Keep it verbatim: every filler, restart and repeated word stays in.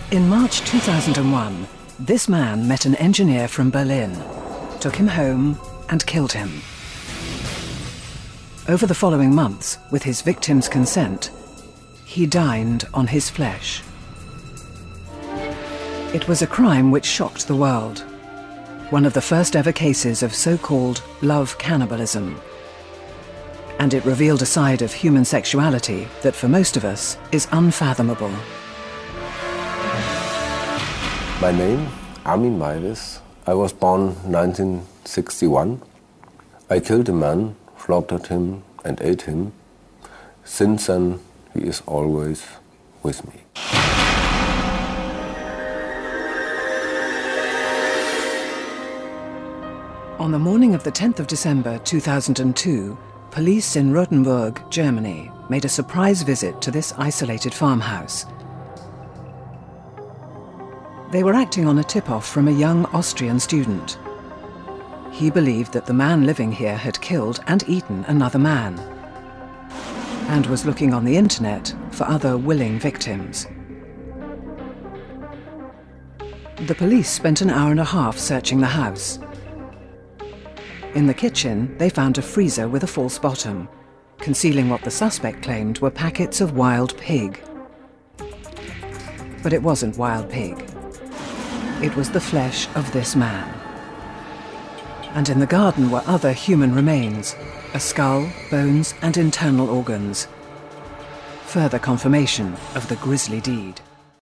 In March two thousand one, this man met an engineer from Berlin, took him home and killed him. Over the following months, with his victim's consent, he dined on his flesh. It was a crime which shocked the world. One of the first ever cases of so-called love cannibalism. And it revealed a side of human sexuality that for most of us is unfathomable. My name, Armin Meiwes. I was born nineteen sixty-one. I killed a man, slaughtered him and ate him. Since then, he is always with me. On the morning of the tenth of December two thousand two, police in Rothenburg, Germany, made a surprise visit to this isolated farmhouse. They were acting on a tip-off from a young Austrian student. He believed that the man living here had killed and eaten another man, and was looking on the internet for other willing victims. The police spent an hour and a half searching the house. In the kitchen, they found a freezer with a false bottom, concealing what the suspect claimed were packets of wild pig. But it wasn't wild pig. It was the flesh of this man. And in the garden were other human remains, a skull, bones, and internal organs. Further confirmation of the grisly deed.